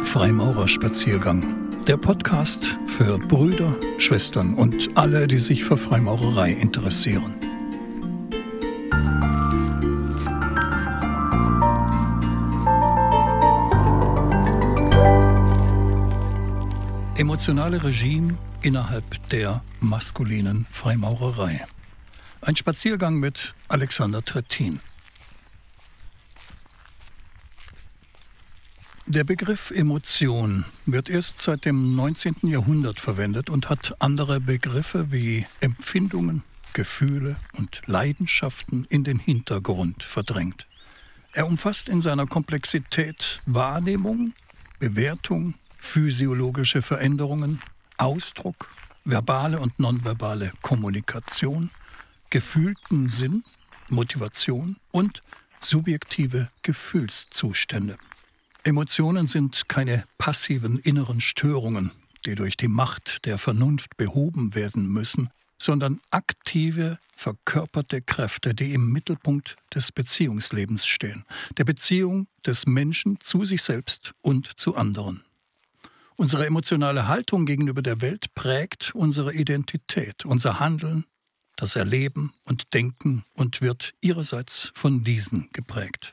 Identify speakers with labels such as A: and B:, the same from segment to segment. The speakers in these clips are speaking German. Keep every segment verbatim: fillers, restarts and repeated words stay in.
A: Freimaurerspaziergang. Der Podcast für Brüder, Schwestern und alle, die sich für Freimaurerei interessieren. Emotionale Regime innerhalb der maskulinen Freimaurerei. Ein Spaziergang mit Alexander Trittin. Der Begriff Emotion wird erst seit dem neunzehnten Jahrhundert verwendet und hat andere Begriffe wie Empfindungen, Gefühle und Leidenschaften in den Hintergrund verdrängt. Er umfasst in seiner Komplexität Wahrnehmung, Bewertung, physiologische Veränderungen, Ausdruck, verbale und nonverbale Kommunikation, gefühlten Sinn, Motivation und subjektive Gefühlszustände. Emotionen sind keine passiven inneren Störungen, die durch die Macht der Vernunft behoben werden müssen, sondern aktive, verkörperte Kräfte, die im Mittelpunkt des Beziehungslebens stehen, der Beziehung des Menschen zu sich selbst und zu anderen. Unsere emotionale Haltung gegenüber der Welt prägt unsere Identität, unser Handeln, das Erleben und Denken und wird ihrerseits von diesen geprägt.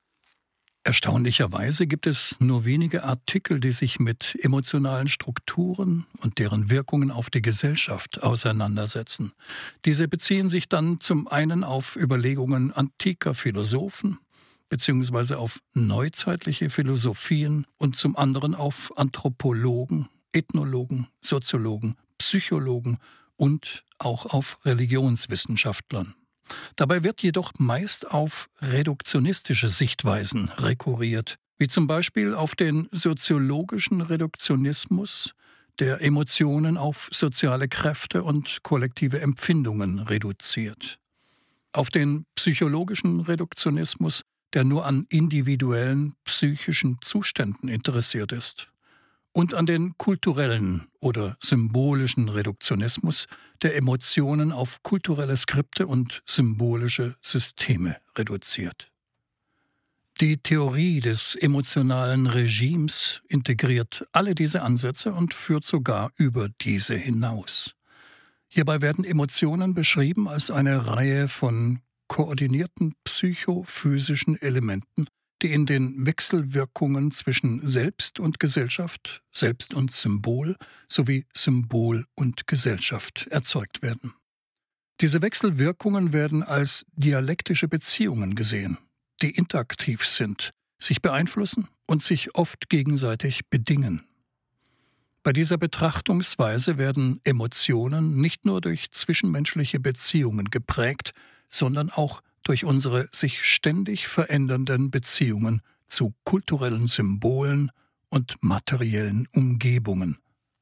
A: Erstaunlicherweise gibt es nur wenige Artikel, die sich mit emotionalen Strukturen und deren Wirkungen auf die Gesellschaft auseinandersetzen. Diese beziehen sich dann zum einen auf Überlegungen antiker Philosophen beziehungsweise auf neuzeitliche Philosophien und zum anderen auf Anthropologen, Ethnologen, Soziologen, Psychologen und auch auf Religionswissenschaftlern. Dabei wird jedoch meist auf reduktionistische Sichtweisen rekurriert, wie zum Beispiel auf den soziologischen Reduktionismus, der Emotionen auf soziale Kräfte und kollektive Empfindungen reduziert, auf den psychologischen Reduktionismus, der nur an individuellen psychischen Zuständen interessiert ist, und an den kulturellen oder symbolischen Reduktionismus, der Emotionen auf kulturelle Skripte und symbolische Systeme reduziert. Die Theorie des emotionalen Regimes integriert alle diese Ansätze und führt sogar über diese hinaus. Hierbei werden Emotionen beschrieben als eine Reihe von koordinierten psychophysischen Elementen, die in den Wechselwirkungen zwischen Selbst und Gesellschaft, Selbst und Symbol sowie Symbol und Gesellschaft erzeugt werden. Diese Wechselwirkungen werden als dialektische Beziehungen gesehen, die interaktiv sind, sich beeinflussen und sich oft gegenseitig bedingen. Bei dieser Betrachtungsweise werden Emotionen nicht nur durch zwischenmenschliche Beziehungen geprägt, sondern auch durch unsere sich ständig verändernden Beziehungen zu kulturellen Symbolen und materiellen Umgebungen.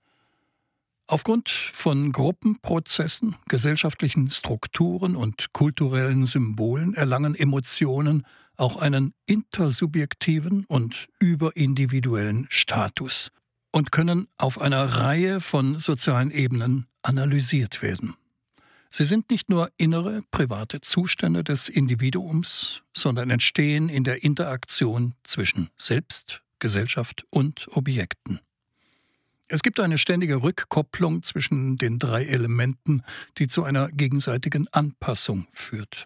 A: Aufgrund von Gruppenprozessen, gesellschaftlichen Strukturen und kulturellen Symbolen erlangen Emotionen auch einen intersubjektiven und überindividuellen Status und können auf einer Reihe von sozialen Ebenen analysiert werden. Sie sind nicht nur innere, private Zustände des Individuums, sondern entstehen in der Interaktion zwischen Selbst, Gesellschaft und Objekten. Es gibt eine ständige Rückkopplung zwischen den drei Elementen, die zu einer gegenseitigen Anpassung führt.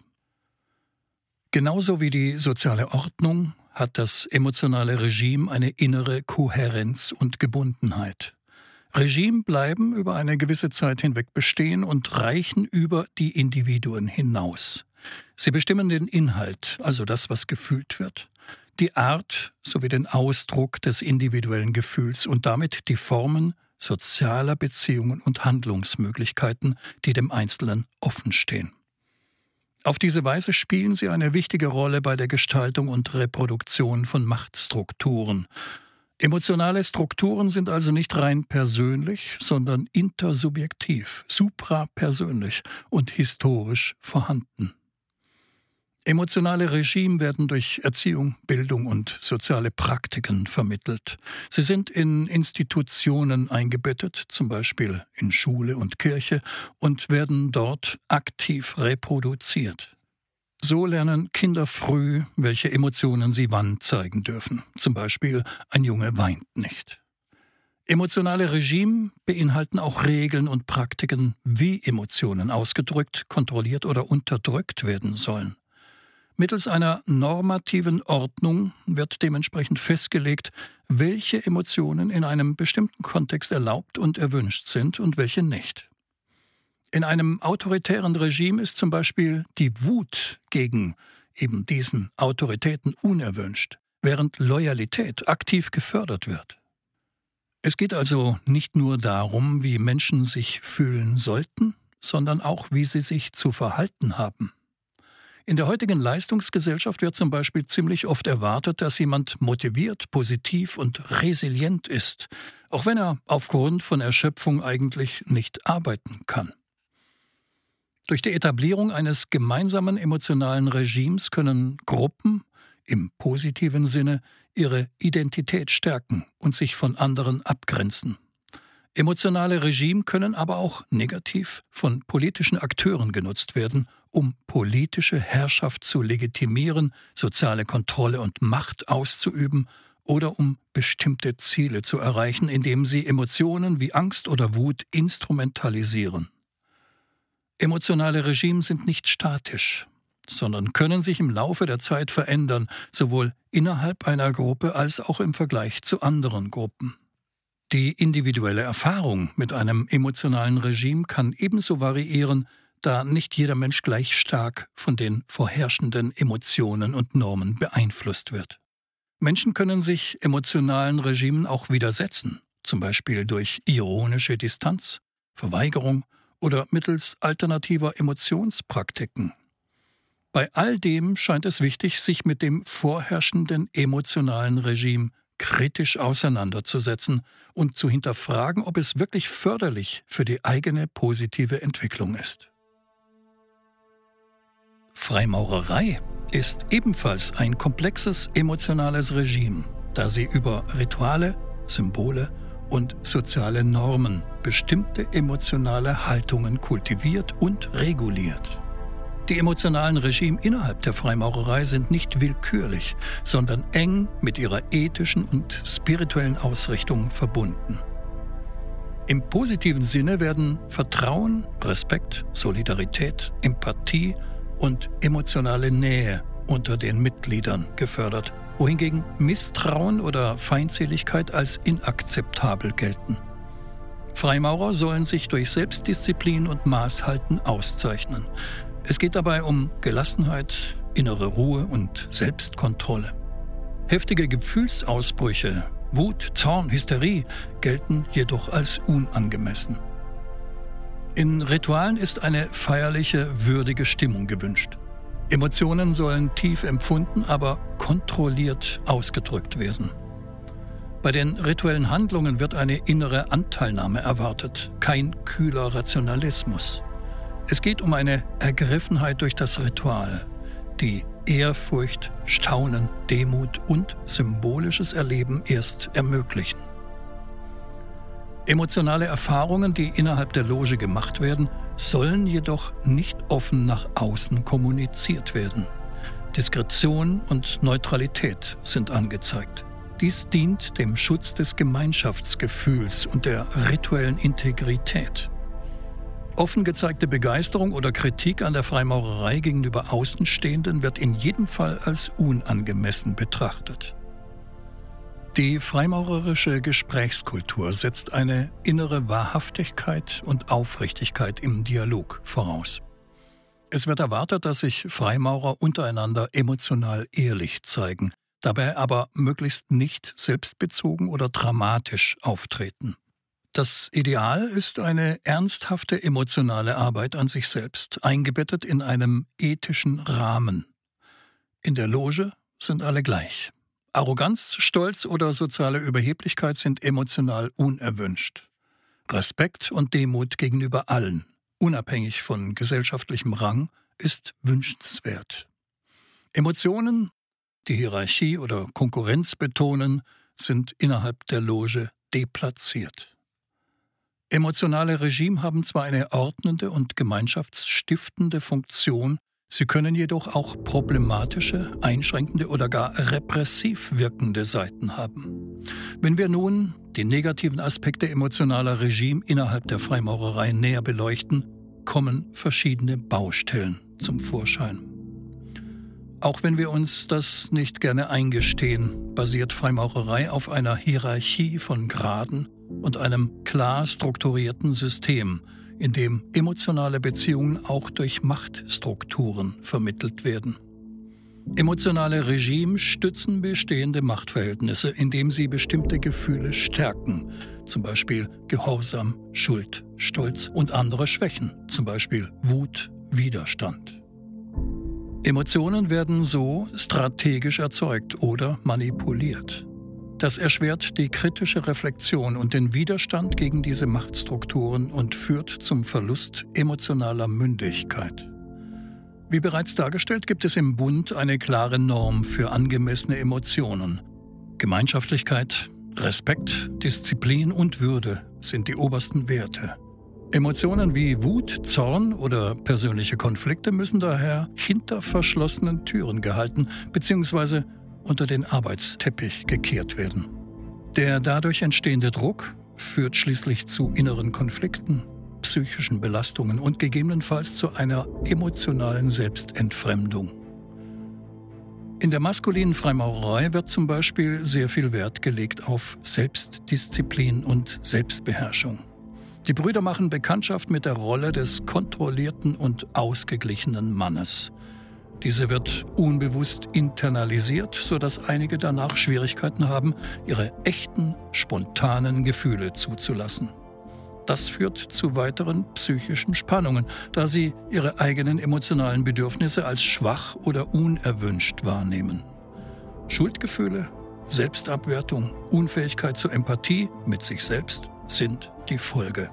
A: Genauso wie die soziale Ordnung hat das emotionale Regime eine innere Kohärenz und Gebundenheit. Regime bleiben über eine gewisse Zeit hinweg bestehen und reichen über die Individuen hinaus. Sie bestimmen den Inhalt, also das, was gefühlt wird, die Art sowie den Ausdruck des individuellen Gefühls und damit die Formen sozialer Beziehungen und Handlungsmöglichkeiten, die dem Einzelnen offenstehen. Auf diese Weise spielen sie eine wichtige Rolle bei der Gestaltung und Reproduktion von Machtstrukturen. Emotionale Strukturen sind also nicht rein persönlich, sondern intersubjektiv, suprapersönlich und historisch vorhanden. Emotionale Regime werden durch Erziehung, Bildung und soziale Praktiken vermittelt. Sie sind in Institutionen eingebettet, zum Beispiel in Schule und Kirche, und werden dort aktiv reproduziert. So lernen Kinder früh, welche Emotionen sie wann zeigen dürfen. Zum Beispiel, ein Junge weint nicht. Emotionale Regime beinhalten auch Regeln und Praktiken, wie Emotionen ausgedrückt, kontrolliert oder unterdrückt werden sollen. Mittels einer normativen Ordnung wird dementsprechend festgelegt, welche Emotionen in einem bestimmten Kontext erlaubt und erwünscht sind und welche nicht. In einem autoritären Regime ist zum Beispiel die Wut gegen eben diesen Autoritäten unerwünscht, während Loyalität aktiv gefördert wird. Es geht also nicht nur darum, wie Menschen sich fühlen sollten, sondern auch, wie sie sich zu verhalten haben. In der heutigen Leistungsgesellschaft wird zum Beispiel ziemlich oft erwartet, dass jemand motiviert, positiv und resilient ist, auch wenn er aufgrund von Erschöpfung eigentlich nicht arbeiten kann. Durch die Etablierung eines gemeinsamen emotionalen Regimes können Gruppen im positiven Sinne ihre Identität stärken und sich von anderen abgrenzen. Emotionale Regime können aber auch negativ von politischen Akteuren genutzt werden, um politische Herrschaft zu legitimieren, soziale Kontrolle und Macht auszuüben oder um bestimmte Ziele zu erreichen, indem sie Emotionen wie Angst oder Wut instrumentalisieren. Emotionale Regime sind nicht statisch, sondern können sich im Laufe der Zeit verändern, sowohl innerhalb einer Gruppe als auch im Vergleich zu anderen Gruppen. Die individuelle Erfahrung mit einem emotionalen Regime kann ebenso variieren, da nicht jeder Mensch gleich stark von den vorherrschenden Emotionen und Normen beeinflusst wird. Menschen können sich emotionalen Regimen auch widersetzen, zum Beispiel durch ironische Distanz, Verweigerung oder mittels alternativer Emotionspraktiken. Bei all dem scheint es wichtig, sich mit dem vorherrschenden emotionalen Regime kritisch auseinanderzusetzen und zu hinterfragen, ob es wirklich förderlich für die eigene positive Entwicklung ist. Freimaurerei ist ebenfalls ein komplexes emotionales Regime, da sie über Rituale, Symbole und soziale Normen bestimmte emotionale Haltungen kultiviert und reguliert. Die emotionalen Regime innerhalb der Freimaurerei sind nicht willkürlich, sondern eng mit ihrer ethischen und spirituellen Ausrichtung verbunden. Im positiven Sinne werden Vertrauen, Respekt, Solidarität, Empathie und emotionale Nähe unter den Mitgliedern gefördert, wohingegen Misstrauen oder Feindseligkeit als inakzeptabel gelten. Freimaurer sollen sich durch Selbstdisziplin und Maßhalten auszeichnen. Es geht dabei um Gelassenheit, innere Ruhe und Selbstkontrolle. Heftige Gefühlsausbrüche, Wut, Zorn, Hysterie gelten jedoch als unangemessen. In Ritualen ist eine feierliche, würdige Stimmung gewünscht. Emotionen sollen tief empfunden, aber kontrolliert ausgedrückt werden. Bei den rituellen Handlungen wird eine innere Anteilnahme erwartet, kein kühler Rationalismus. Es geht um eine Ergriffenheit durch das Ritual, die Ehrfurcht, Staunen, Demut und symbolisches Erleben erst ermöglichen. Emotionale Erfahrungen, die innerhalb der Loge gemacht werden, sollen jedoch nicht offen nach außen kommuniziert werden. Diskretion und Neutralität sind angezeigt. Dies dient dem Schutz des Gemeinschaftsgefühls und der rituellen Integrität. Offen gezeigte Begeisterung oder Kritik an der Freimaurerei gegenüber Außenstehenden wird in jedem Fall als unangemessen betrachtet. Die freimaurerische Gesprächskultur setzt eine innere Wahrhaftigkeit und Aufrichtigkeit im Dialog voraus. Es wird erwartet, dass sich Freimaurer untereinander emotional ehrlich zeigen, dabei aber möglichst nicht selbstbezogen oder dramatisch auftreten. Das Ideal ist eine ernsthafte emotionale Arbeit an sich selbst, eingebettet in einem ethischen Rahmen. In der Loge sind alle gleich. Arroganz, Stolz oder soziale Überheblichkeit sind emotional unerwünscht. Respekt und Demut gegenüber allen, unabhängig von gesellschaftlichem Rang, ist wünschenswert. Emotionen, die Hierarchie oder Konkurrenz betonen, sind innerhalb der Loge deplatziert. Emotionale Regime haben zwar eine ordnende und gemeinschaftsstiftende Funktion, Sie können jedoch auch problematische, einschränkende oder gar repressiv wirkende Seiten haben. Wenn wir nun die negativen Aspekte emotionaler Regime innerhalb der Freimaurerei näher beleuchten, kommen verschiedene Baustellen zum Vorschein. Auch wenn wir uns das nicht gerne eingestehen, basiert Freimaurerei auf einer Hierarchie von Graden und einem klar strukturierten System, in dem emotionale Beziehungen auch durch Machtstrukturen vermittelt werden. Emotionale Regime stützen bestehende Machtverhältnisse, indem sie bestimmte Gefühle stärken, zum Beispiel Gehorsam, Schuld, Stolz und andere Schwächen, zum Beispiel Wut, Widerstand. Emotionen werden so strategisch erzeugt oder manipuliert. Das erschwert die kritische Reflexion und den Widerstand gegen diese Machtstrukturen und führt zum Verlust emotionaler Mündigkeit. Wie bereits dargestellt, gibt es im Bund eine klare Norm für angemessene Emotionen. Gemeinschaftlichkeit, Respekt, Disziplin und Würde sind die obersten Werte. Emotionen wie Wut, Zorn oder persönliche Konflikte müssen daher hinter verschlossenen Türen gehalten bzw. unter den Arbeitsteppich gekehrt werden. Der dadurch entstehende Druck führt schließlich zu inneren Konflikten, psychischen Belastungen und gegebenenfalls zu einer emotionalen Selbstentfremdung. In der maskulinen Freimaurerei wird zum Beispiel sehr viel Wert gelegt auf Selbstdisziplin und Selbstbeherrschung. Die Brüder machen Bekanntschaft mit der Rolle des kontrollierten und ausgeglichenen Mannes. Diese wird unbewusst internalisiert, sodass einige danach Schwierigkeiten haben, ihre echten, spontanen Gefühle zuzulassen. Das führt zu weiteren psychischen Spannungen, da sie ihre eigenen emotionalen Bedürfnisse als schwach oder unerwünscht wahrnehmen. Schuldgefühle, Selbstabwertung, Unfähigkeit zur Empathie mit sich selbst sind die Folge.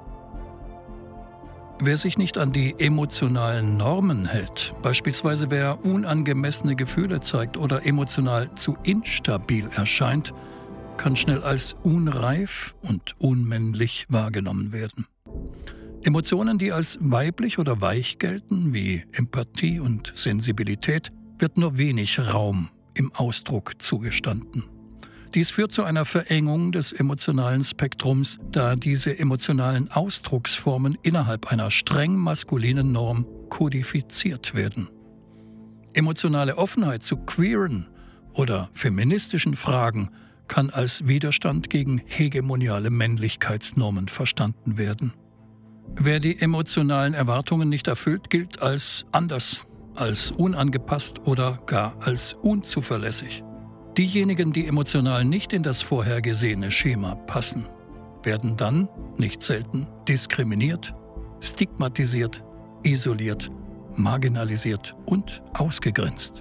A: Wer sich nicht an die emotionalen Normen hält, beispielsweise wer unangemessene Gefühle zeigt oder emotional zu instabil erscheint, kann schnell als unreif und unmännlich wahrgenommen werden. Emotionen, die als weiblich oder weich gelten, wie Empathie und Sensibilität, wird nur wenig Raum im Ausdruck zugestanden. Dies führt zu einer Verengung des emotionalen Spektrums, da diese emotionalen Ausdrucksformen innerhalb einer streng maskulinen Norm kodifiziert werden. Emotionale Offenheit zu queeren oder feministischen Fragen kann als Widerstand gegen hegemoniale Männlichkeitsnormen verstanden werden. Wer die emotionalen Erwartungen nicht erfüllt, gilt als anders, als unangepasst oder gar als unzuverlässig. Diejenigen, die emotional nicht in das vorhergesehene Schema passen, werden dann nicht selten diskriminiert, stigmatisiert, isoliert, marginalisiert und ausgegrenzt.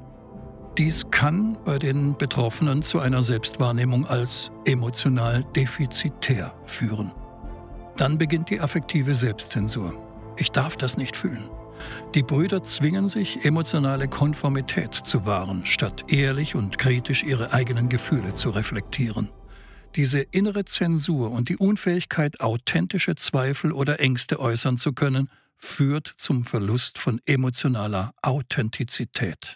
A: Dies kann bei den Betroffenen zu einer Selbstwahrnehmung als emotional defizitär führen. Dann beginnt die affektive Selbstzensur. Ich darf das nicht fühlen. Die Brüder zwingen sich, emotionale Konformität zu wahren, statt ehrlich und kritisch ihre eigenen Gefühle zu reflektieren. Diese innere Zensur und die Unfähigkeit, authentische Zweifel oder Ängste äußern zu können, führt zum Verlust von emotionaler Authentizität.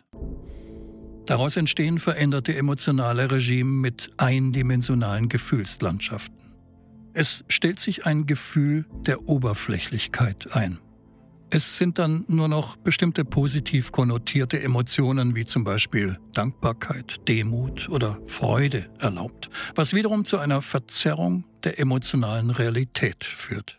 A: Daraus entstehen veränderte emotionale Regime mit eindimensionalen Gefühlslandschaften. Es stellt sich ein Gefühl der Oberflächlichkeit ein. Es sind dann nur noch bestimmte positiv konnotierte Emotionen wie zum Beispiel Dankbarkeit, Demut oder Freude erlaubt, was wiederum zu einer Verzerrung der emotionalen Realität führt.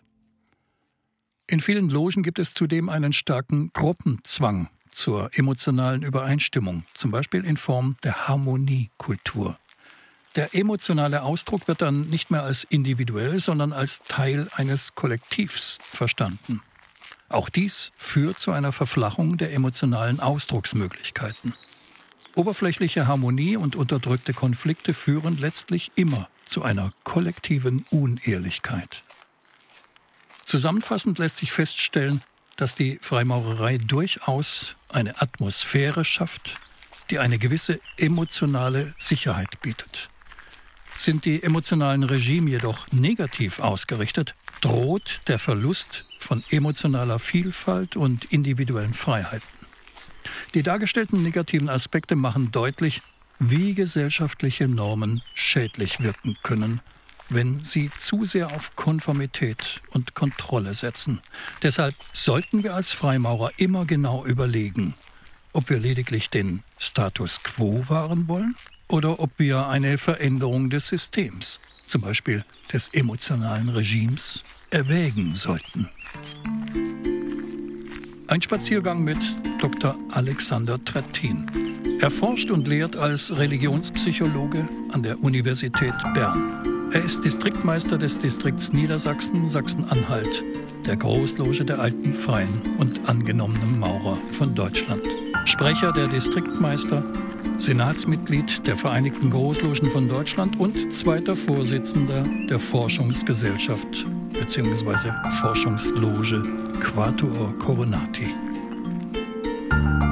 A: In vielen Logen gibt es zudem einen starken Gruppenzwang zur emotionalen Übereinstimmung, zum Beispiel in Form der Harmoniekultur. Der emotionale Ausdruck wird dann nicht mehr als individuell, sondern als Teil eines Kollektivs verstanden. Auch dies führt zu einer Verflachung der emotionalen Ausdrucksmöglichkeiten. Oberflächliche Harmonie und unterdrückte Konflikte führen letztlich immer zu einer kollektiven Unehrlichkeit. Zusammenfassend lässt sich feststellen, dass die Freimaurerei durchaus eine Atmosphäre schafft, die eine gewisse emotionale Sicherheit bietet. Sind die emotionalen Regime jedoch negativ ausgerichtet, droht der Verlust von emotionaler Vielfalt und individuellen Freiheiten. Die dargestellten negativen Aspekte machen deutlich, wie gesellschaftliche Normen schädlich wirken können, wenn sie zu sehr auf Konformität und Kontrolle setzen. Deshalb sollten wir als Freimaurer immer genau überlegen, ob wir lediglich den Status quo wahren wollen oder ob wir eine Veränderung des Systems, zum Beispiel des emotionalen Regimes, erwägen sollten. Ein Spaziergang mit Doktor Alexander Trettin. Er forscht und lehrt als Religionspsychologe an der Universität Bern. Er ist Distriktmeister des Distrikts Niedersachsen, Sachsen-Anhalt, der Großloge der alten Freien und angenommenen Maurer von Deutschland. Sprecher der Distriktmeister, Senatsmitglied der Vereinigten Großlogen von Deutschland und zweiter Vorsitzender der Forschungsgesellschaft bzw. Forschungsloge Quatuor Coronati.